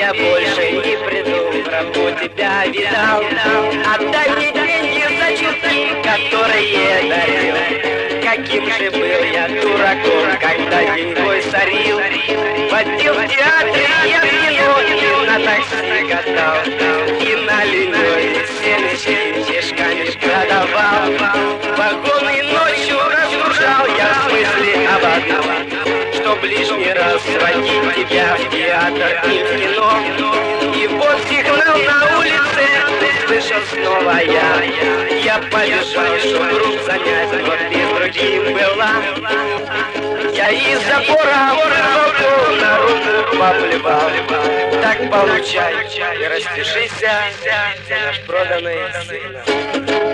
я больше не приду, врагу тебя видал. Отдай мне деньги за часы, которые дарил. Каким же был я дураком, когда деньгой сорил. Водил в театре я в кино, и на такси катал, и на линейке семечки мешками продавал. Вагоны ночью разгружал я в смысле об одном, чтоб лишний раз сводить тебя в театр и в кино. И вот сигнал на улице услышал снова я побежал, чтоб рук занять, вот без другим была. Я из запора руку на руку поплевал. Так получай и распишися за наш проданный сын.